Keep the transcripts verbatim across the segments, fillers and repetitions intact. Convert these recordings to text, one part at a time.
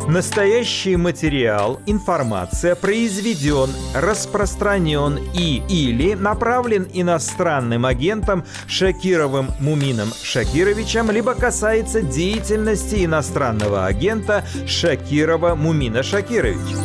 Настоящий материал, информация произведен, распространен и или направлен иностранным агентом Шакировым Мумином Шакировичем, либо касается деятельности иностранного агента Шакирова Мумина Шакировича.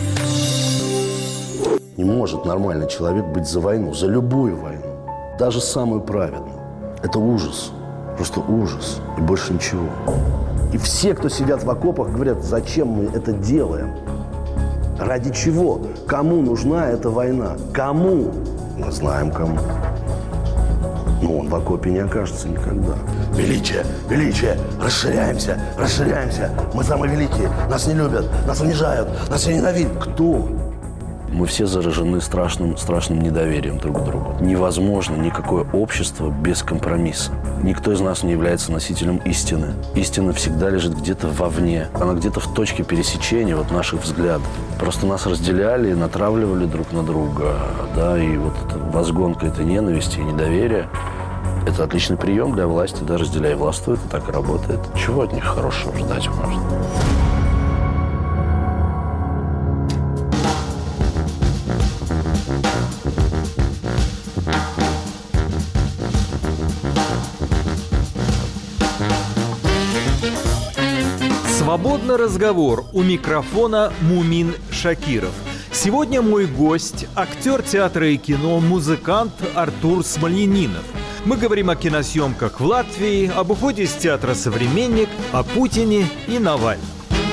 Не может нормальный человек быть за войну, за любую войну, даже самую праведную. Это ужас, просто ужас и больше ничего. И все, кто сидят в окопах, говорят, зачем мы это делаем? Ради чего? Кому нужна эта война? Кому? Мы знаем, кому. Но он в окопе не окажется никогда. Величие, величие, расширяемся, расширяемся. Мы самые великие, нас не любят, нас унижают, нас все ненавидят. Кто? Мы все заражены страшным, страшным недоверием друг к другу. Невозможно никакое общество без компромисса. Никто из нас не является носителем истины. Истина всегда лежит где-то вовне. Она где-то в точке пересечения вот наших взглядов. Просто нас разделяли и натравливали друг на друга. Да, и вот эта возгонка этой ненависти и недоверия – это отличный прием для власти. Да, разделяй и властвуй, это так и работает. Чего от них хорошего ждать можно? Свободный разговор, у микрофона Мумин Шакиров. Сегодня мой гость – актер театра и кино, музыкант Артур Смольянинов. Мы говорим о киносъемках в Латвии, об уходе из театра «Современник», о Путине и Навальном.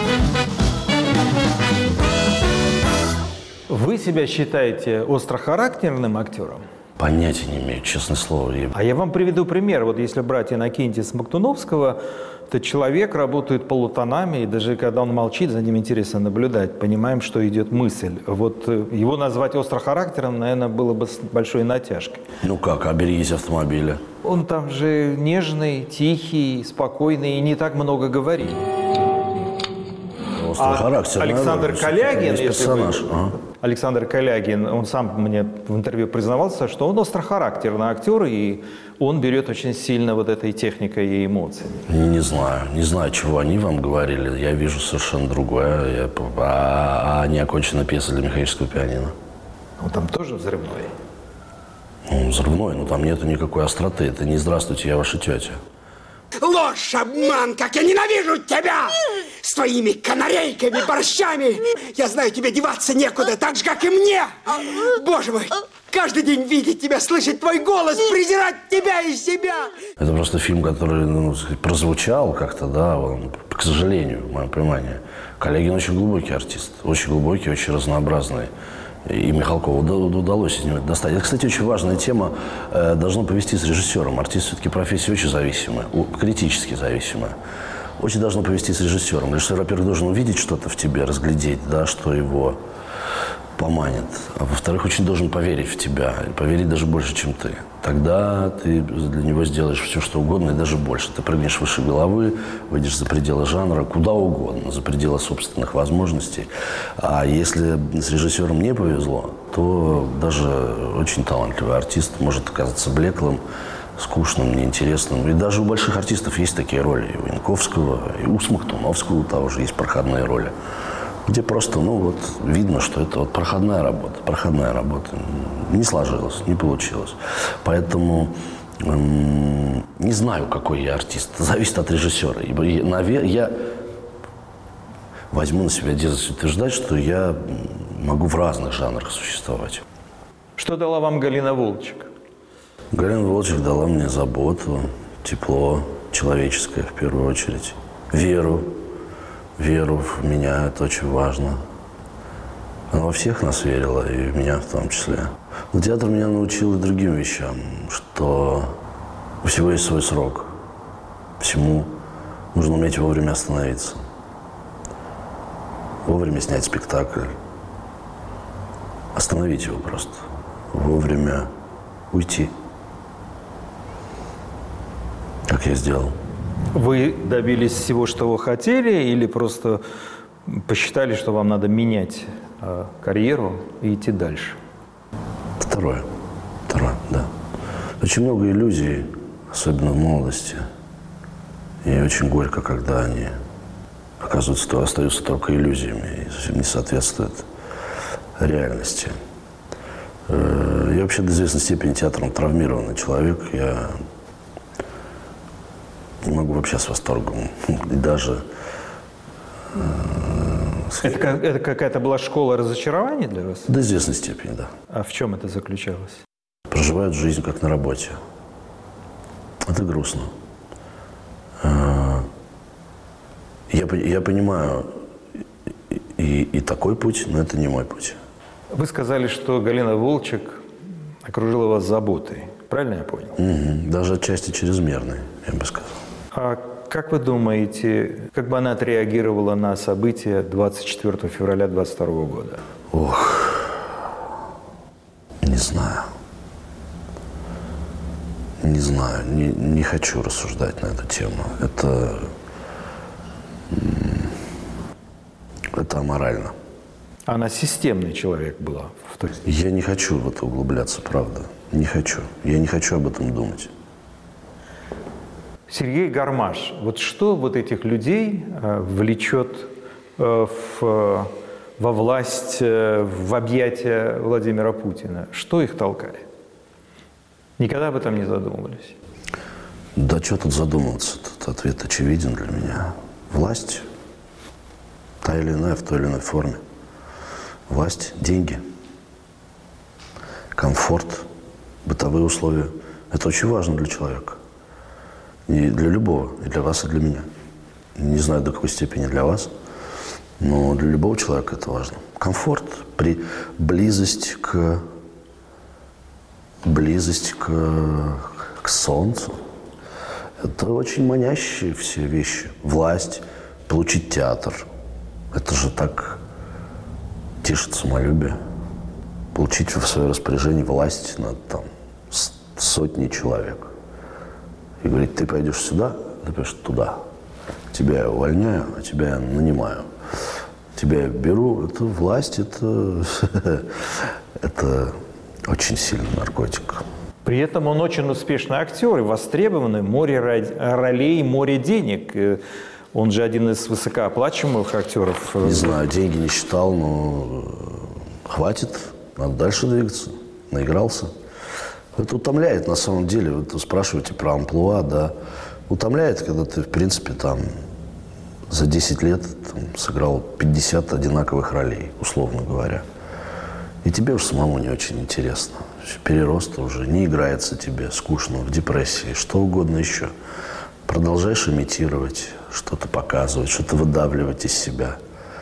Вы себя считаете острохарактерным актером? Понятия не имею, честное слово. А я вам приведу пример. Вот если брать Иннокентия Смоктуновского, то человек работает полутонами, и даже когда он молчит, за ним интересно наблюдать. Понимаем, что идет мысль. Вот его назвать острохарактерным, наверное, было бы с большой натяжкой. Ну как, а берегись автомобиля. Он там же нежный, тихий, спокойный и не так много говорит. А Александр Калягин, персонаж. Вы... Ага. Александр Калягин, он сам мне в интервью признавался, что он острохарактерный актер, и он берет очень сильно вот этой техникой и эмоциями. Не, не знаю, не знаю, чего они вам говорили. Я вижу совершенно другое. Я... А, а неоконченная пьеса для механического пианино? Он там тоже взрывной? Ну, взрывной, но там нету никакой остроты. Это не «Здравствуйте, я ваша тетя». Ложь, обман, как я ненавижу тебя! С твоими канарейками, борщами! Я знаю, тебе деваться некуда, так же, как и мне! Боже мой, каждый день видеть тебя, слышать твой голос, презирать тебя и себя! Это просто фильм, который ну, прозвучал как-то, да, он, к сожалению, в моем понимании. Калягин очень глубокий артист, очень глубокий, очень разнообразный. И Михалкову удалось из него достать. Это, кстати, очень важная тема. Должно повести с режиссером. Артист все-таки профессия очень зависимая, критически зависимая. Очень должно повести с режиссером. Режиссер, во-первых, должен увидеть что-то в тебе, разглядеть, да, что его поманит. А во-вторых, очень должен поверить в тебя. Поверить даже больше, чем ты. Тогда ты для него сделаешь все, что угодно, и даже больше. Ты прыгнешь выше головы, выйдешь за пределы жанра, куда угодно, за пределы собственных возможностей. А если с режиссером не повезло, то даже очень талантливый артист может оказаться блеклым, скучным, неинтересным. И даже у больших артистов есть такие роли. И у Янковского, и у Смоктуновского у того же есть проходные роли. Где просто, ну вот, видно, что это вот проходная работа, проходная работа. Не сложилось, не получилось. Поэтому эм, не знаю, какой я артист. Зависит от режиссера. И, наверное, я возьму на себя дерзость утверждать, что я могу в разных жанрах существовать. Что дала вам Галина Волчек? Галина Волчек дала мне заботу, тепло человеческое в первую очередь, веру. Веру в меня, это очень важно. Она во всех нас верила, и в меня в том числе. Но театр меня научил и другим вещам, что у всего есть свой срок. Всему нужно уметь вовремя остановиться. Вовремя снять спектакль. Остановить его просто. Вовремя уйти. Как я сделал. Вы добились всего, что вы хотели, или просто посчитали, что вам надо менять э, карьеру и идти дальше? Второе. Второе, да. Очень много иллюзий, особенно в молодости. И очень горько, когда они оказывается, то остаются только иллюзиями и совсем не соответствуют реальности. Я вообще до известной степени театром травмированный человек. Я не могу вообще с восторгом. И даже... Это, это какая-то была школа разочарований для вас? До известной степени, да. А в чем это заключалось? Проживают жизнь как на работе. Это грустно. Я, я понимаю и, и такой путь, но это не мой путь. Вы сказали, что Галина Волчек окружила вас заботой. Правильно я понял? Угу. Даже отчасти чрезмерной, я бы сказал. А как вы думаете, как бы она отреагировала на события двадцать четвёртого февраля двадцать второго года? Ох, не знаю. Не знаю, не, не хочу рассуждать на эту тему. Это, это аморально. Она системный человек была в той... Я не хочу в это углубляться, правда. Не хочу. Я не хочу об этом думать. Сергей Гармаш. Вот что вот этих людей э, влечет э, в, во власть, э, в объятия Владимира Путина? Что их толкает? Никогда об этом не задумывались? Да что тут задумываться? Тут ответ очевиден для меня. Власть, та или иная, в той или иной форме. Власть, деньги, комфорт, бытовые условия. Это очень важно для человека. И для любого, и для вас, и для меня. Не знаю, до какой степени для вас, но для любого человека это важно. Комфорт, при близость к, близость к, к солнцу. Это очень манящие все вещи. Власть, получить театр. Это же так тешит самолюбие. Получить в свое распоряжение власть над там, сотней человек. И говорить, ты пойдешь сюда, ты пойдешь туда. Тебя я увольняю, а тебя я нанимаю. Тебя я беру. Это власть, это, это очень сильный наркотик. При этом он очень успешный актер и востребованный, море ролей, море денег. Он же один из высокооплачиваемых актеров. Не знаю, деньги не считал, но хватит, надо дальше двигаться. Наигрался. Это утомляет на самом деле. Вы спрашиваете про амплуа, да. Утомляет, когда ты, в принципе, там за десять лет там, сыграл пятьдесят одинаковых ролей, условно говоря. И тебе уж самому не очень интересно. Перерост уже не играется тебе, скучно, в депрессии, что угодно еще. Продолжаешь имитировать, что-то показывать, что-то выдавливать из себя.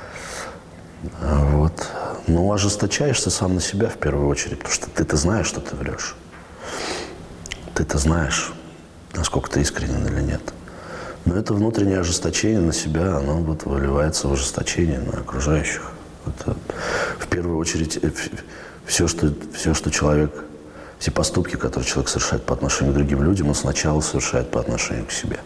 Вот. Но ожесточаешься сам на себя в первую очередь, потому что ты-то знаешь, что ты врешь. Ты-то знаешь, насколько ты искренен или нет. Но это внутреннее ожесточение на себя, оно вот выливается в ожесточение на окружающих. Это в первую очередь все что, все, что человек, все поступки, которые человек совершает по отношению к другим людям, он сначала совершает по отношению к себе.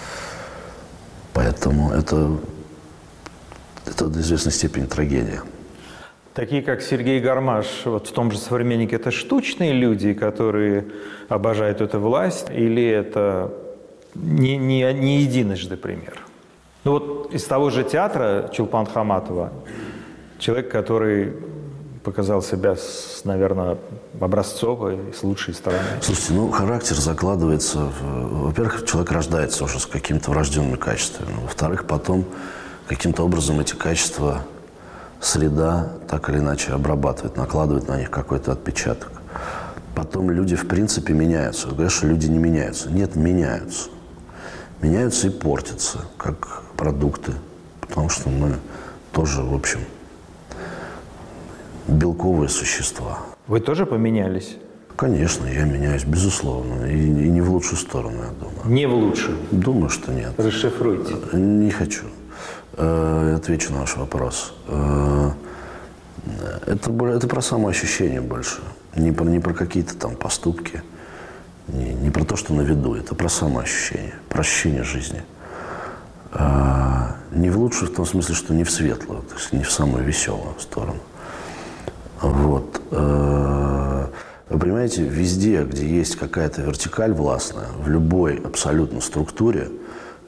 Поэтому это, это до известной степени трагедия. Такие, как Сергей Гармаш, вот в том же «Современнике», это штучные люди, которые обожают эту власть, или это не, не, не единожды пример? Ну вот из того же театра Чулпан Хаматова, человек, который показал себя, с, наверное, образцовой, с лучшей стороны. Слушайте, ну характер закладывается, в, во-первых, человек рождается уже с какими-то врожденными качествами, во-вторых, потом каким-то образом эти качества среда так или иначе обрабатывает, накладывает на них какой-то отпечаток. Потом люди, в принципе, меняются. Говорят, что люди не меняются. Нет, меняются. Меняются и портятся, как продукты. Потому что мы тоже, в общем, белковые существа. Вы тоже поменялись? Конечно, я меняюсь, безусловно. И, и не в лучшую сторону, я думаю. Не в лучшую? Думаю, что нет. Расшифруйте. Не хочу. Отвечу на ваш вопрос. Это, это про самоощущение больше. Не про, не про какие-то там поступки, не, не про то, что на виду. Это про самоощущение, про ощущение жизни. Не в лучшую в том смысле, что не в светлую, то есть не в самую веселую сторону. Вот. Вы понимаете, везде, где есть какая-то вертикаль властная, в любой абсолютно структуре,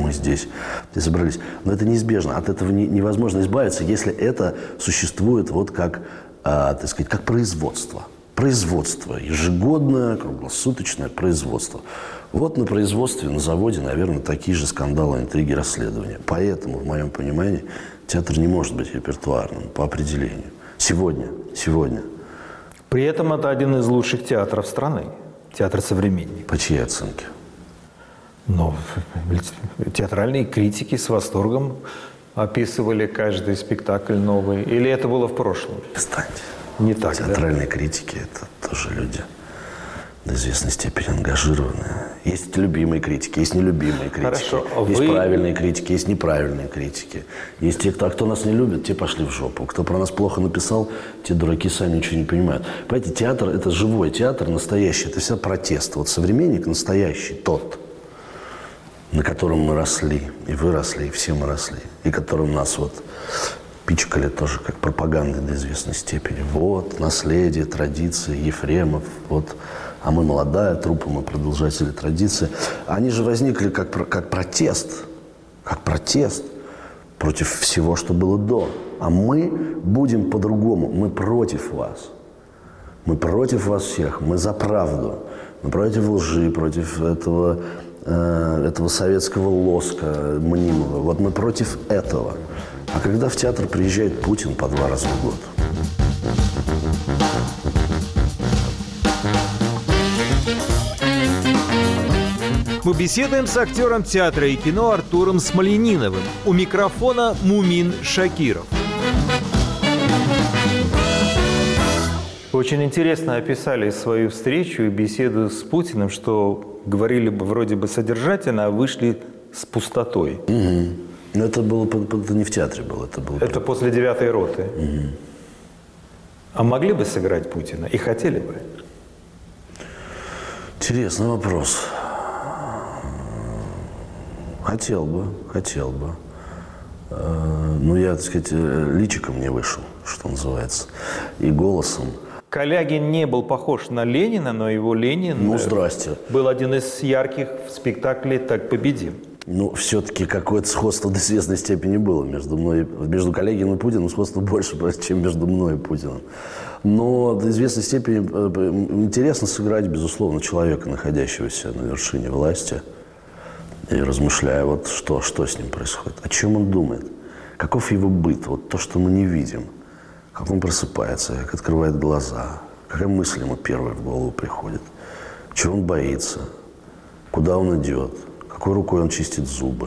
мы здесь, здесь собрались. Но это неизбежно. От этого не, невозможно избавиться, если это существует вот как, а, так сказать, как производство. Производство. Ежегодное, круглосуточное производство. Вот на производстве, на заводе, наверное, такие же скандалы, интриги, расследования. Поэтому, в моем понимании, театр не может быть репертуарным по определению. Сегодня. Сегодня. При этом это один из лучших театров страны. Театр «Современник». По чьей оценке? Но театральные критики с восторгом описывали каждый спектакль новый. Или это было в прошлом? Кстати, не так, театральные да? критики – это тоже люди до известной степени ангажированные. Есть любимые критики, есть нелюбимые критики. Хорошо. Есть Вы... правильные критики, есть неправильные критики. Есть те, кто, а кто нас не любит, те пошли в жопу. Кто про нас плохо написал, те дураки сами ничего не понимают. Понимаете, театр – это живой театр, настоящий. Это всегда протест. Вот «Современник» настоящий, тот, на котором мы росли. И вы росли, и все мы росли. И которым нас вот пичкали тоже как пропагандой до известной степени. Вот, наследие, традиции, Ефремов, вот. А мы молодая труппа, мы продолжатели традиции. Они же возникли как, как протест, как протест против всего, что было до. А мы будем по-другому, мы против вас. Мы против вас всех, мы за правду. Мы против лжи, против этого, э, этого советского лоска мнимого. Вот мы против этого. А когда в театр приезжает Путин по два раза в год? Мы беседуем с актером театра и кино Артуром Смольяниновым. У микрофона Мумин Шакиров. Очень интересно описали свою встречу и беседу с Путиным, что говорили бы вроде бы содержательно, а вышли с пустотой. Угу. Но это было это не в театре было, это было. Это после девятой роты. Угу. А могли бы сыграть Путина и хотели бы? Интересный вопрос. Хотел бы, хотел бы. Ну, я, так сказать, личиком не вышел, что называется, и голосом. Калягин не был похож на Ленина, но его Ленин ну, здрасте. был один из ярких в спектакле «Так победим». Ну, все-таки какое-то сходство до известной степени было между мной, между Калягиным и Путиным, сходство больше, чем между мной и Путиным. Но до известной степени интересно сыграть, безусловно, человека, находящегося на вершине власти, и размышляя, вот что, что с ним происходит, о чем он думает, каков его быт, вот то, что мы не видим, как он просыпается, как открывает глаза, какая мысль ему первая в голову приходит, чего он боится, куда он идет, какой рукой он чистит зубы,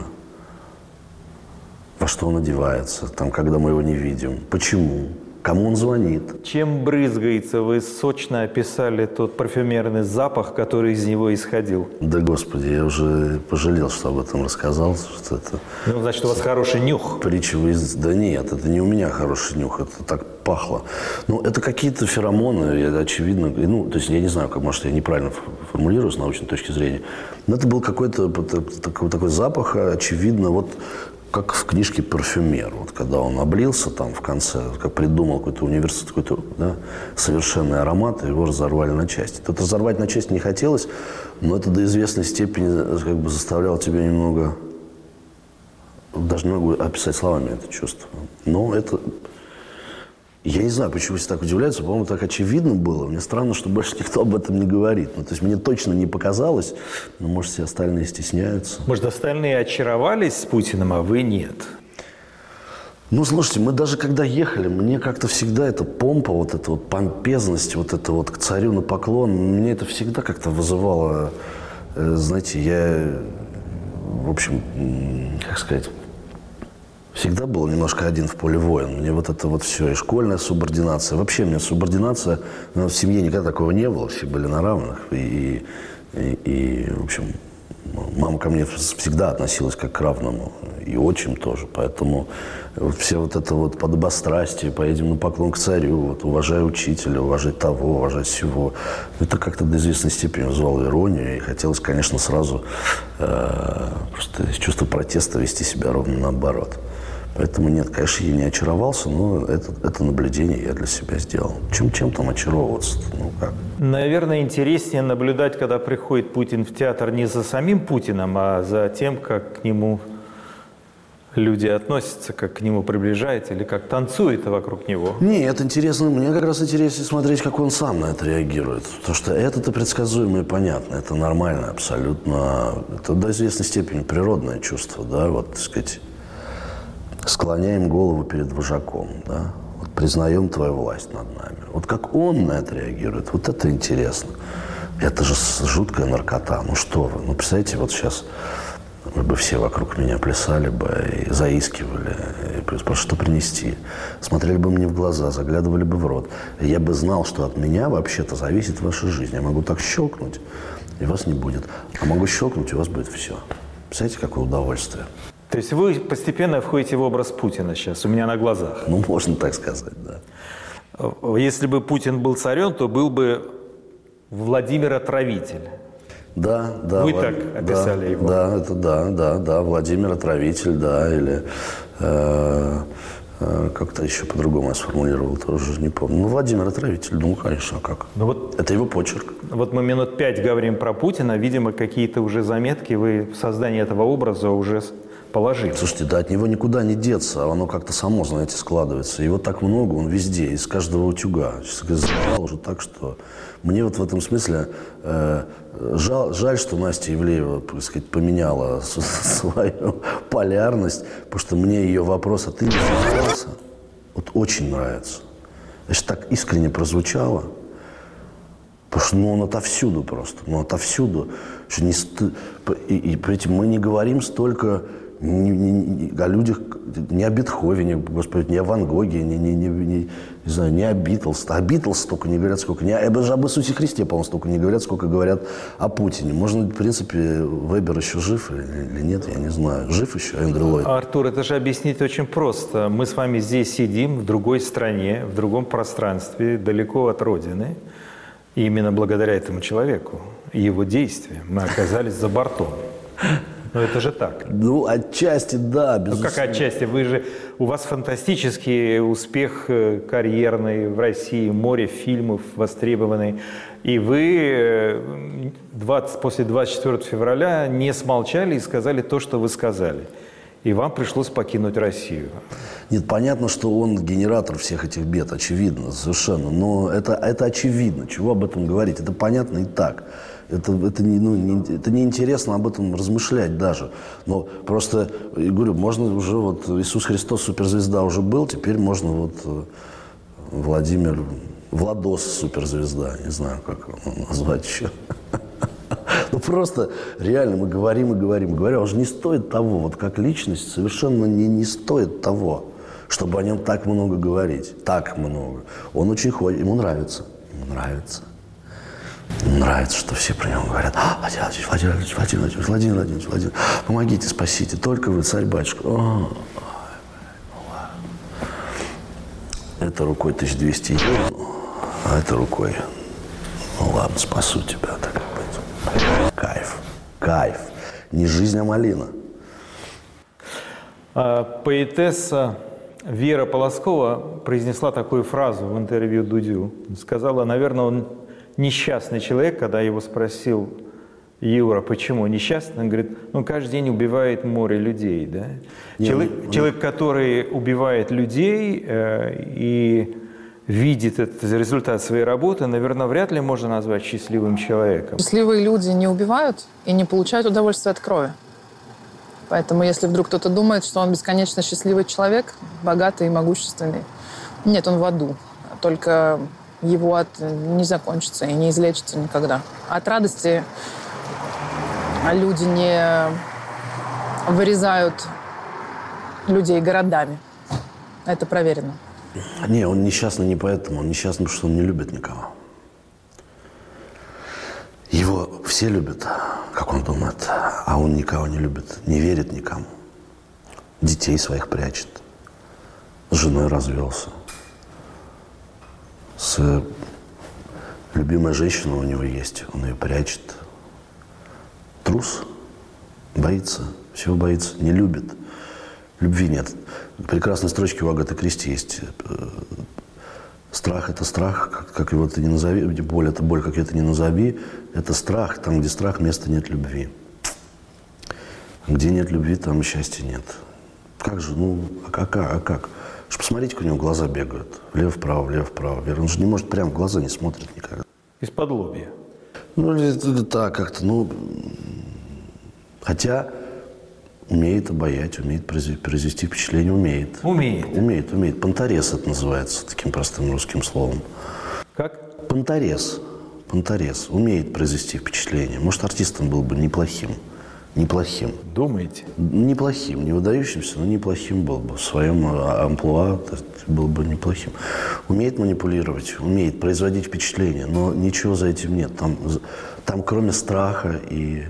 во что он одевается, там, когда мы его не видим, почему, кому он звонит. Чем брызгается? Вы сочно описали тот парфюмерный запах, который из него исходил. Да, Господи, я уже пожалел, что об этом рассказал. Что это... Ну, значит, у вас хороший нюх. Притча в языке. Да нет, это не у меня хороший нюх, это так пахло. Ну, это какие-то феромоны, это очевидно. Ну, то есть я не знаю, как, может, я неправильно формулирую с научной точки зрения. Но это был какой-то такой, такой запах, очевидно, вот как в книжке «Парфюмер». Вот когда он облился там в конце, как придумал какой-то университет, какой-то да, совершенный аромат, и его разорвали на части. Тут разорвать на части не хотелось, но это до известной степени как бы заставляло тебя немного, даже не могу описать словами это чувство. Но это... Я не знаю, почему все так удивляются, по-моему, так очевидно было. Мне странно, что больше никто об этом не говорит. Ну, то есть мне точно не показалось, но, может, все остальные стесняются. Может, остальные очаровались с Путиным, а вы нет? Ну, слушайте, мы даже когда ехали, мне как-то всегда эта помпа, вот эта вот помпезность, вот это вот к царю на поклон, мне это всегда как-то вызывало, э, знаете, я, в общем, как сказать, всегда был немножко один в поле воин. Мне вот это вот все, и школьная субординация. Вообще у меня субординация, ну, в семье никогда такого не было, все были на равных. И, и, и, в общем, мама ко мне всегда относилась как к равному. И отчим тоже. Поэтому вот все вот это вот подобострастие, поедем на поклон к царю, вот, уважай учителя, уважай того, уважай всего. Это как-то до известной степени вызывало иронию. И хотелось, конечно, сразу э, просто из чувства протеста вести себя ровно наоборот. Поэтому нет, конечно, я не очаровался, но это, это наблюдение я для себя сделал. Чем, чем там очаровываться? Ну как? Наверное, интереснее наблюдать, когда приходит Путин в театр не за самим Путиным, а за тем, как к нему люди относятся, как к нему приближаются или как танцуют вокруг него. Нет, интересно. Мне как раз интереснее смотреть, как он сам на это реагирует. Потому что это-то предсказуемо и понятно. Это нормально абсолютно. Это до известной степени природное чувство, да, вот, так сказать. Склоняем голову перед вожаком, да? Вот признаем твою власть над нами. Вот как он на это реагирует, вот это интересно. Это же жуткая наркота. Ну что вы, ну представляете, вот сейчас вы бы все вокруг меня плясали бы и заискивали, и просто что принести. Смотрели бы мне в глаза, заглядывали бы в рот. И я бы знал, что от меня вообще-то зависит ваша жизнь. Я могу так щелкнуть, и вас не будет. А могу щелкнуть, и у вас будет все. Представляете, какое удовольствие. То есть вы постепенно входите в образ Путина сейчас, у меня на глазах. Ну, можно так сказать, да. Если бы Путин был царем, то был бы Владимир Отравитель. Да, да. Вы Влад... так описали да, его. Да, это да, да, да. Владимир Отравитель, да, или э, э, как-то еще по-другому я сформулировал, тоже не помню. Ну, Владимир Отравитель, ну, конечно, как. Ну, вот, это его почерк. Вот мы минут пять говорим про Путина, видимо, какие-то уже заметки вы в создании этого образа уже положили. Слушайте, да от него никуда не деться, оно как-то само, знаете, складывается. Его так много, он везде, из каждого утюга. Сейчас я забрал уже так, что... Мне вот в этом смысле э, жаль, жаль, что Настя Ивлеева, так сказать, поменяла свою полярность, потому что мне ее вопрос, а ты не занимался? Вот очень нравится. Значит, так искренне прозвучало. Потому что ну, он отовсюду просто, ну отовсюду. Что не сты... и, и, и мы не говорим столько не, не, не, о людях, не о Бетховене, господи, не о Ван Гоге, не, не, не, не, не знаю, не о Битлз. О Битлз столько не говорят, сколько, не о, об Иисусе Христе, по-моему, столько не говорят, сколько говорят о Путине. Можно, в принципе, Вебер еще жив или, или нет, я не знаю. Жив еще Эндрю Ллойд? Артур, это же объяснить очень просто. Мы с вами здесь сидим, в другой стране, в другом пространстве, далеко от Родины. И именно благодаря этому человеку и его действиям мы оказались за бортом. Ну, это же так. Ну, отчасти, да, безусловно. Ну, как отчасти? Вы же, у вас фантастический успех карьерный в России, море фильмов востребованный. И вы двадцать, после двадцать четвёртого февраля не смолчали и сказали то, что вы сказали. И вам пришлось покинуть Россию. Нет, понятно, что он генератор всех этих бед, очевидно, совершенно. Но это, это очевидно. Чего об этом говорить? Это понятно и так. Это, это, не, ну, не, это неинтересно об этом размышлять даже. Но просто, я говорю, можно уже, вот Иисус Христос, суперзвезда уже был, теперь можно вот Владимир, Владос, суперзвезда, не знаю, как его назвать еще. Ну просто реально мы говорим и говорим. Говорю, он же не стоит того, вот как личность совершенно не, не стоит того, чтобы о нем так много говорить. Так много. Он очень ходит, ему нравится. Ему нравится. Ему нравится, что все про него говорят. А, Владимир Владимирович, Владимир Владимирович, Владимир Владимирович, Владимир, помогите, спасите, только вы, царь-батюшка. О, это рукой тысяча двести евро, а это рукой, ну ладно, спасу тебя, так быть. Кайф, кайф. Не жизнь, а малина. Поэтесса Вера Полоскова произнесла такую фразу в интервью Дудю. Сказала, наверное, он несчастный человек, когда его спросил Юра, почему несчастный, он говорит, ну, каждый день убивает море людей, да? Нет, человек, ну, человек, который убивает людей э, и видит этот результат своей работы, наверное, вряд ли можно назвать счастливым человеком. Счастливые люди не убивают и не получают удовольствие от крови. Поэтому если вдруг кто-то думает, что он бесконечно счастливый человек, богатый и могущественный, нет, он в аду. Только его ад не закончится и не излечится никогда. От радости люди не вырезают людей городами. Это проверено. Не, он несчастный не поэтому. Он несчастный, потому что он не любит никого. Его все любят, как он думает, а он никого не любит, не верит никому. Детей своих прячет. С женой развелся. С любимой женщиной у него есть, он ее прячет. Трус, боится, всего боится, не любит. Любви нет. Прекрасные строчки у Агаты Кристи есть. Страх – это страх, как, как его ты не назови, боль – это боль, как это не назови. Это страх, там, где страх, места нет любви. Где нет любви, там и счастья нет. Как же, ну, а как, а как? Что, посмотрите, как у него глаза бегают. Влево-вправо, влево-вправо. Он же не может, прямо в глаза не смотрит никогда. Из-под лобья. Ну, это так как-то, ну... Хотя умеет обаять, умеет произвести впечатление, умеет. Умеет. Умеет, умеет. Понторез это называется, таким простым русским словом. Как? Понторез. Понторез. Умеет произвести впечатление. Может, артистом был бы неплохим. Неплохим. Думаете? Неплохим. Не выдающимся, но неплохим был бы. В своем амплуа был бы неплохим. Умеет манипулировать, умеет производить впечатление, но ничего за этим нет. Там, там кроме страха и...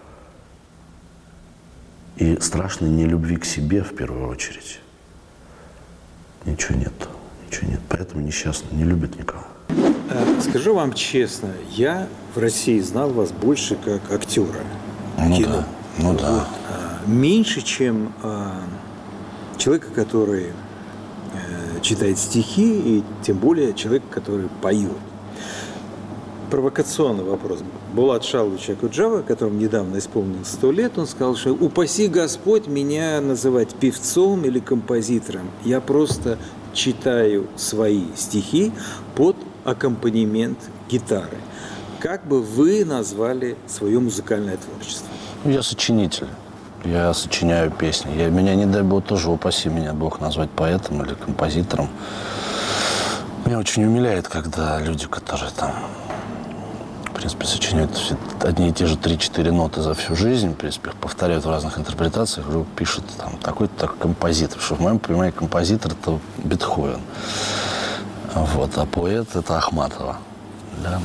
И страшной нелюбви к себе, в первую очередь. Ничего нет. Ничего нет. Поэтому несчастный, не любит никого. Скажу вам честно, я в России знал вас больше как актера. Ну кино. да. Ну вот. да. Меньше, чем а, человека, который а, читает стихи, и тем более человека, который поет. Провокационный вопрос. Булат Шалович Акуджава, которому недавно исполнилось сто лет, он сказал, что упаси Господь меня называть певцом или композитором. Я просто читаю свои стихи под аккомпанемент гитары. Как бы вы назвали свое музыкальное творчество? Я сочинитель. Я сочиняю песни. Я, меня, не дай Бог, тоже упаси меня Бог назвать поэтом или композитором. Меня очень умиляет, когда люди, которые там... В принципе, сочиняют одни и те же три-четыре ноты за всю жизнь, в принципе, их повторяют в разных интерпретациях, вдруг пишут там такой-то так, композитор, что в моем понимании композитор – это Бетховен, вот, а поэт – это Ахматова. Да.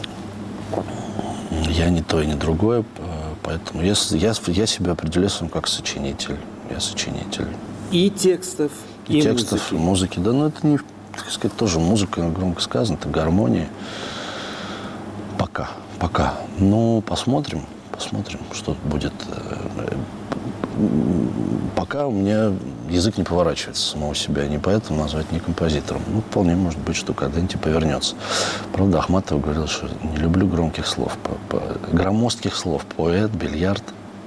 Я не то и не другое, поэтому я, я, я себя определяю своим как сочинитель. Я сочинитель. И текстов, и, и текстов, музыки. и музыки. Да, но это не, так сказать, тоже музыка, громко сказано, это гармония. Пока, пока. Ну, посмотрим, посмотрим, что будет. Пока у меня язык не поворачивается самого себя, не поэтому назвать не композитором. Ну, вполне может быть, что когда-нибудь повернется. Правда, Ахматова говорил, что не люблю громких слов, по, по, громоздких слов. Поэт, бильярд.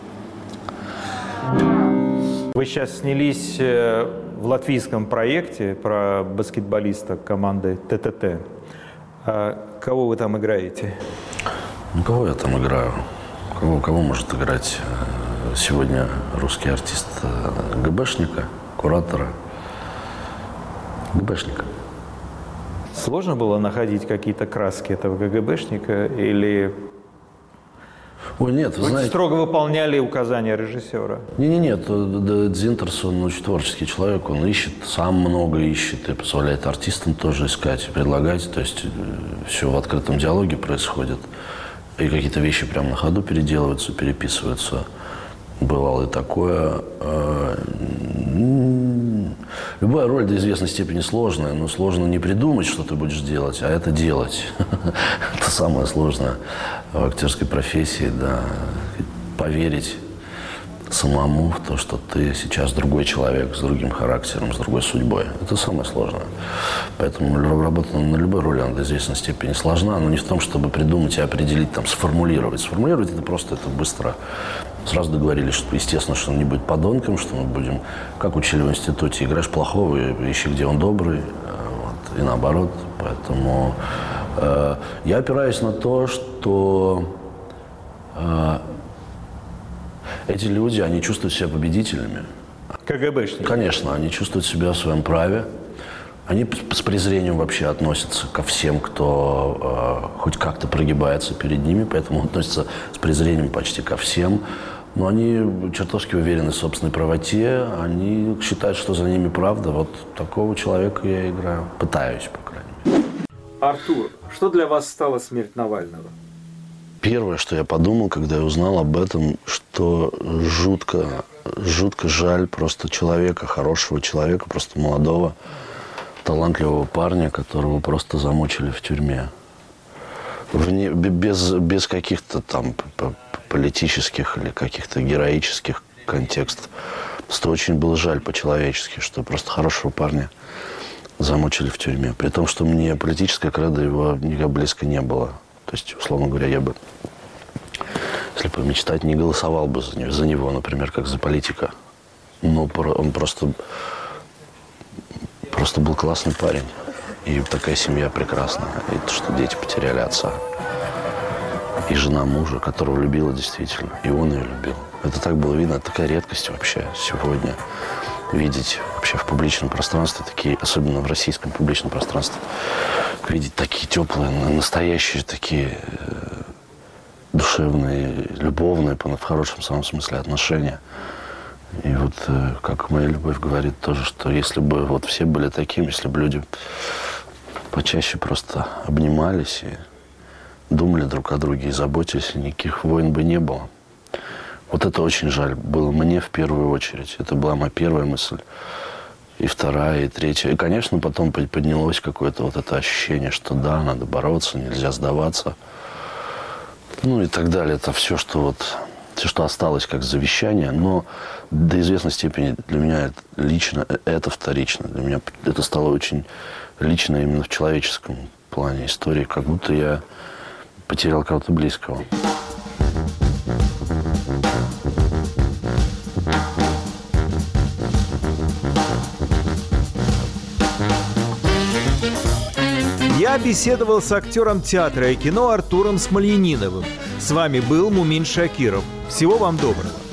Вы сейчас снялись в латвийском проекте про баскетболиста команды ТТТ. А кого вы там играете? Ну, кого я там играю? Кого, кого может играть сегодня русский артист? ГБшника, куратора. ГБшника. Сложно было находить какие-то краски этого ГГБшника или... Ой, нет, вы, вы знаете... строго выполняли указания режиссера? Не-не-нет, Дзинтерс, он очень творческий человек, он ищет, сам много ищет и позволяет артистам тоже искать, предлагать, то есть все в открытом диалоге происходит, и какие-то вещи прямо на ходу переделываются, переписываются. Бывало и такое. Любая роль до известной степени сложная, но сложно не придумать, что ты будешь делать, а это делать. Это самое сложное в актерской профессии, да. Поверить самому в то, что ты сейчас другой человек, с другим характером, с другой судьбой. Это самое сложное. Поэтому работа на любой роли, она до известной степени сложна, но не в том, чтобы придумать и определить, там, сформулировать. Сформулировать это просто, это быстро. Сразу договорились, что, естественно, что он не будет подонком, что мы будем, как учили в институте, играешь плохого, и ищи, где он добрый, вот, и наоборот. Поэтому э, я опираюсь на то, что э, Эти люди, они чувствуют себя победителями. КГБшники. Конечно, они чувствуют себя в своем праве. Они с презрением вообще относятся ко всем, кто э, хоть как-то прогибается перед ними, поэтому относятся с презрением почти ко всем. Но они чертовски уверены в собственной правоте, они считают, что за ними правда. Вот такого человека я играю. Пытаюсь, по крайней мере. Артур, что для вас стала смерть Навального? Первое, что я подумал, когда я узнал об этом, что жутко, жутко жаль просто человека, хорошего человека, просто молодого, талантливого парня, которого просто замучили в тюрьме. Вне, без, без каких-то там политических или каких-то героических контекстов. Просто очень было жаль по-человечески, что просто хорошего парня замучили в тюрьме. При том, что мне политическая кредо его никак близко не было. То есть, условно говоря, я бы, если помечтать, не голосовал бы за него, за него, например, как за политика. Но он просто, просто был классный парень. И такая семья прекрасная. И то, что дети потеряли отца. И жена мужа, которого любила действительно. И он ее любил. Это так было видно. Это такая редкость вообще сегодня. Видеть вообще в публичном пространстве такие, особенно в российском публичном пространстве, видеть такие теплые, настоящие такие э, душевные, любовные, в хорошем самом смысле, отношения. И вот, э, как моя любовь говорит тоже, что если бы вот все были такими, если бы люди почаще просто обнимались и думали друг о друге и заботились, никаких войн бы не было. Вот это очень жаль было мне в первую очередь. Это была моя первая мысль. И вторая, и третья. И, конечно, потом поднялось какое-то вот это ощущение, что да, надо бороться, нельзя сдаваться. Ну и так далее. Это все, что вот, все, что осталось как завещание. Но до известной степени для меня это лично это вторично. Для меня это стало очень лично именно в человеческом плане истории. Как будто я потерял кого-то близкого. Я беседовал с актером театра и кино Артуром Смольяниновым. С вами был Мумин Шакиров. Всего вам доброго.